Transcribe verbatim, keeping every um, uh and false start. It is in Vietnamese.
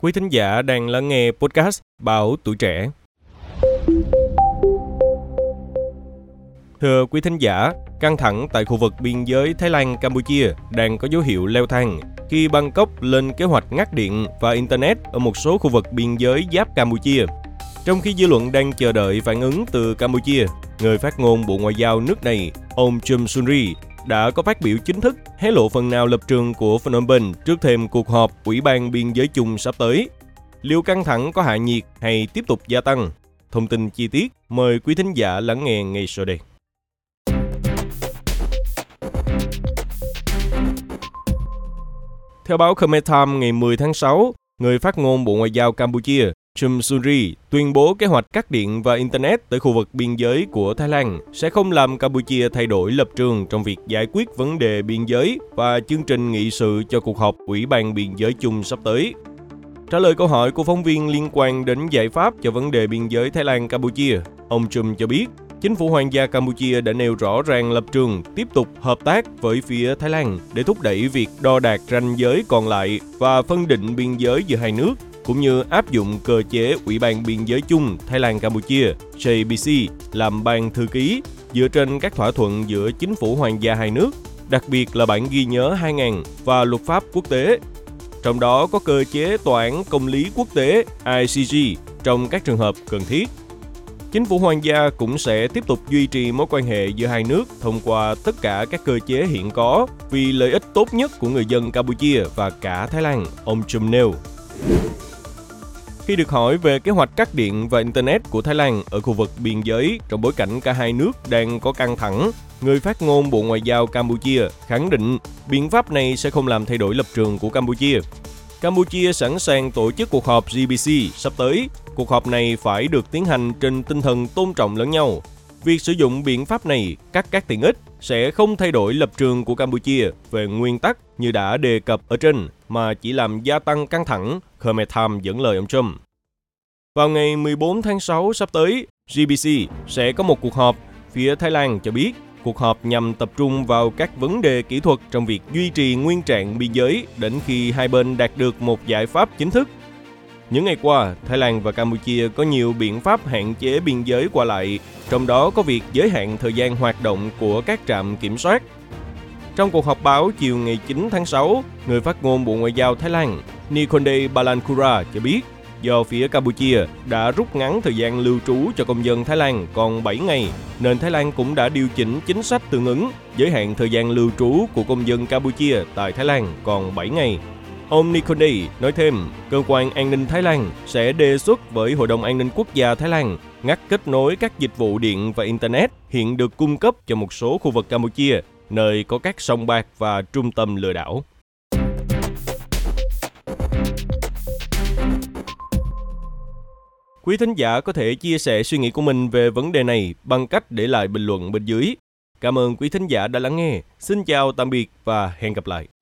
Quý thính giả đang lắng nghe podcast Báo Tuổi Trẻ. Thưa quý thính giả, căng thẳng tại khu vực biên giới Thái Lan-Campuchia đang có dấu hiệu leo thang khi Bangkok lên kế hoạch ngắt điện và Internet ở một số khu vực biên giới giáp Campuchia. Trong khi dư luận đang chờ đợi phản ứng từ Campuchia, người phát ngôn Bộ Ngoại giao nước này, ông Chum Sunry, đã có phát biểu chính thức hé lộ phần nào lập trường của Phnom Penh trước thêm cuộc họp Ủy ban Biên giới chung sắp tới. Liệu căng thẳng có hạ nhiệt hay tiếp tục gia tăng? Thông tin chi tiết, mời quý thính giả lắng nghe ngay sau đây. Theo báo Khmer Times ngày mười tháng sáu, người phát ngôn Bộ Ngoại giao Campuchia Chum Sunry tuyên bố kế hoạch cắt điện và Internet tới khu vực biên giới của Thái Lan sẽ không làm Campuchia thay đổi lập trường trong việc giải quyết vấn đề biên giới và chương trình nghị sự cho cuộc họp Ủy ban Biên giới chung sắp tới. Trả lời câu hỏi của phóng viên liên quan đến giải pháp cho vấn đề biên giới Thái Lan-Campuchia, ông Chum cho biết, chính phủ Hoàng gia Campuchia đã nêu rõ ràng lập trường tiếp tục hợp tác với phía Thái Lan để thúc đẩy việc đo đạc ranh giới còn lại và phân định biên giới giữa hai nước, cũng như áp dụng cơ chế Ủy ban Biên giới chung Thái Lan-Campuchia J B C làm ban thư ký dựa trên các thỏa thuận giữa chính phủ hoàng gia hai nước, đặc biệt là bản ghi nhớ hai nghìn và luật pháp quốc tế. Trong đó có cơ chế tòa án công lý quốc tế I C G trong các trường hợp cần thiết. Chính phủ hoàng gia cũng sẽ tiếp tục duy trì mối quan hệ giữa hai nước thông qua tất cả các cơ chế hiện có vì lợi ích tốt nhất của người dân Campuchia và cả Thái Lan, ông Chum nêu. Khi được hỏi về kế hoạch cắt điện và Internet của Thái Lan ở khu vực biên giới trong bối cảnh cả hai nước đang có căng thẳng, người phát ngôn Bộ Ngoại giao Campuchia khẳng định biện pháp này sẽ không làm thay đổi lập trường của Campuchia. Campuchia sẵn sàng tổ chức cuộc họp G B C sắp tới. Cuộc họp này phải được tiến hành trên tinh thần tôn trọng lẫn nhau. Việc sử dụng biện pháp này, cắt các tiện ích, sẽ không thay đổi lập trường của Campuchia về nguyên tắc như đã đề cập ở trên, mà chỉ làm gia tăng căng thẳng, Khmer Times dẫn lời ông Trump. Vào ngày mười bốn tháng sáu sắp tới, G B C sẽ có một cuộc họp. Phía Thái Lan cho biết, cuộc họp nhằm tập trung vào các vấn đề kỹ thuật trong việc duy trì nguyên trạng biên giới đến khi hai bên đạt được một giải pháp chính thức. Những ngày qua, Thái Lan và Campuchia có nhiều biện pháp hạn chế biên giới qua lại, trong đó có việc giới hạn thời gian hoạt động của các trạm kiểm soát. Trong cuộc họp báo chiều ngày chín tháng sáu, người phát ngôn Bộ Ngoại giao Thái Lan Nikonde Balankura cho biết, do phía Campuchia đã rút ngắn thời gian lưu trú cho công dân Thái Lan còn bảy ngày, nên Thái Lan cũng đã điều chỉnh chính sách tương ứng, giới hạn thời gian lưu trú của công dân Campuchia tại Thái Lan còn bảy ngày. Ông Nikonde nói thêm, cơ quan an ninh Thái Lan sẽ đề xuất với Hội đồng An ninh Quốc gia Thái Lan ngắt kết nối các dịch vụ điện và Internet hiện được cung cấp cho một số khu vực Campuchia, nơi có các sòng bạc và trung tâm lừa đảo. Quý thính giả có thể chia sẻ suy nghĩ của mình về vấn đề này bằng cách để lại bình luận bên dưới. Cảm ơn quý thính giả đã lắng nghe. Xin chào tạm biệt và hẹn gặp lại.